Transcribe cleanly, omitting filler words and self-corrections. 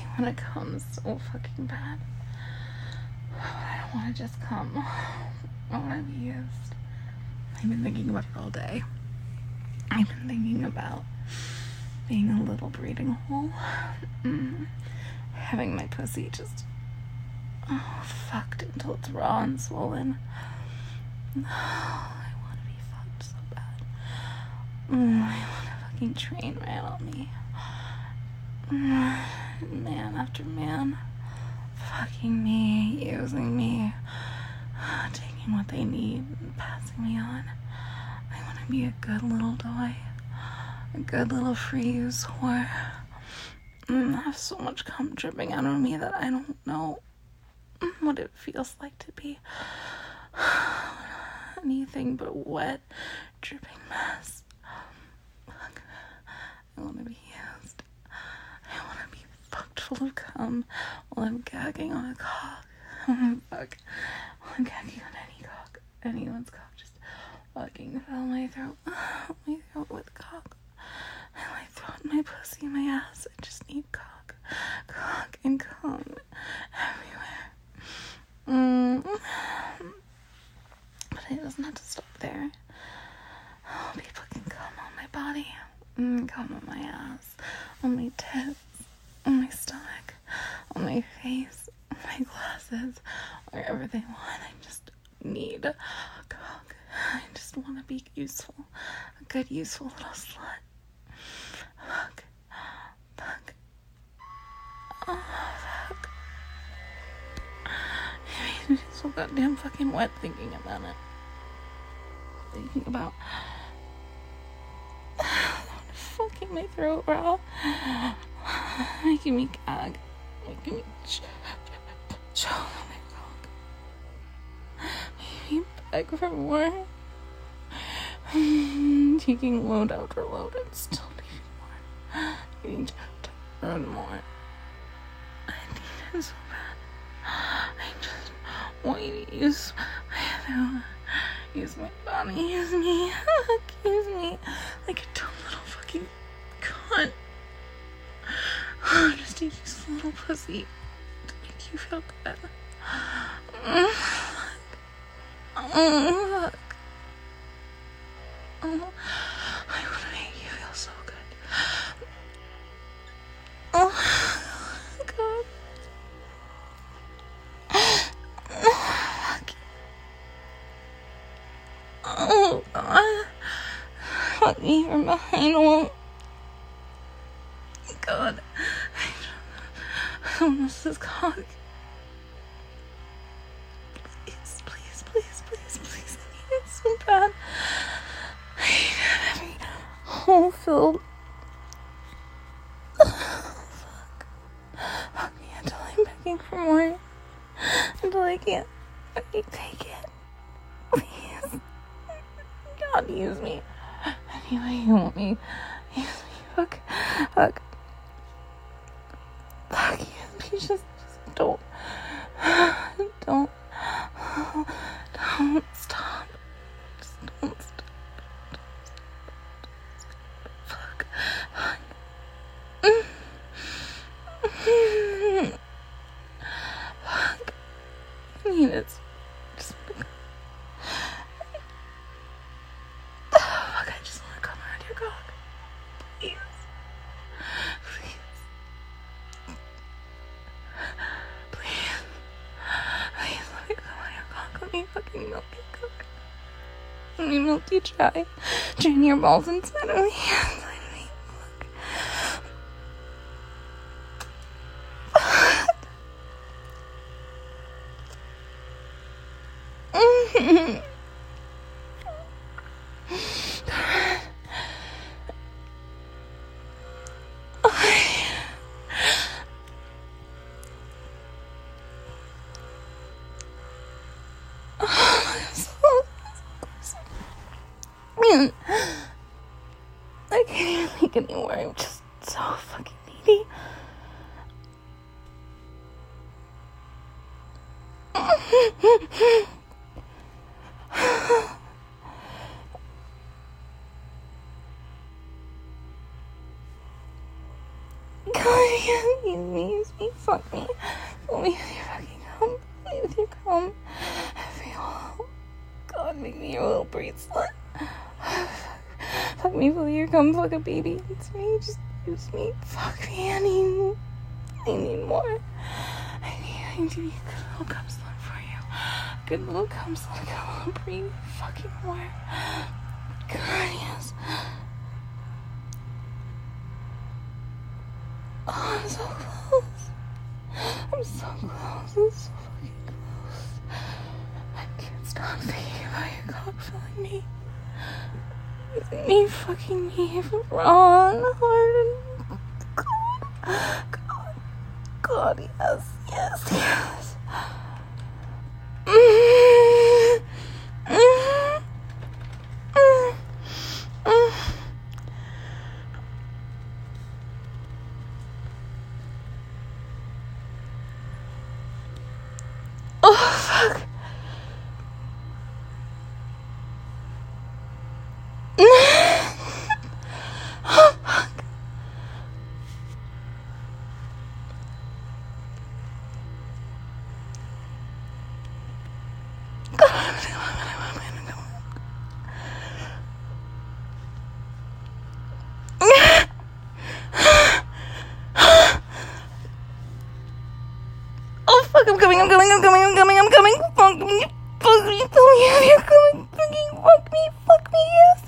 want to come so fucking bad. But I don't want to just come. I want to be used. I've been thinking about it all day. I've been thinking about being a little breeding hole. Having my pussy just fucked until it's raw and swollen. I want to be fucked so bad. I want a fucking train right on me. Man after man, fucking me, using me, taking what they need and passing me on. I want to be a good little toy, a good little free use whore. I have so much cum dripping out of me that I don't know what it feels like to be anything but a wet, dripping mess. Fuck. I want to be used. I want to be fucked full of cum while I'm gagging on a cock. Fuck. While I'm gagging on any cock. Anyone's cock. Just fucking fill my throat. My throat with cock. My throat, my pussy, my ass. I just need cock. Cock and cum everywhere. But it doesn't have to stop there. Oh, people can come on my body, come on my ass, on my tits, on my stomach, on my face, on my glasses, wherever they want. I just need cock. I just want to be useful. A good, useful little slut. Fuck. Fuck. Oh, fuck. It makes me so goddamn fucking wet thinking about it. Thinking about fucking my throat raw, making me gag, making me choke on my cock, making me beg for more, taking load after load and still needing more, needing to earn more. I need it so bad. I just want you to use my body, use me like a dumb little fucking cunt. Just a useful little pussy to make you feel good. Fuck. I want to make you feel so good. Oh, God. Oh, God. Fuck me from behind. Oh, God. I don't know this cock. Please. I need it so bad. I need every hole filled. Fuck me until I'm begging for more. Until I can't take it. Please. God, use me. Anyway, you want me. Use me. Fuck. Use me. Just don't stop. Just don't stop. Fuck. Fuck. I need it. Just fuck, I just want to come around your cock. Please. Please let me come on your cock. Let me fucking milk your cock. Let me milk you dry. Drain your balls inside of me. I can't even think anymore. I'm just so fucking needy. God, use me, fuck me. Fill me with your fucking cum. Fill me with your cum. Oh, God, make me your little bracelet. Fuck me, fill your cum, fuck a baby. It's me, just use me. Fuck me, I need more. I need to be a good little cum slut for you. Good little cum slut, good little breathe. Fucking more. God, yes. Oh, I'm so close. I'm so close. I'm so fucking close. I can't stop thinking about your cock filling me. Me fucking me Ron hard. God, yes. Oh, fuck. Oh, fuck. Oh, fuck, I'm coming. Fuck me, fuck me, you're coming. Fucking fuck me, yes.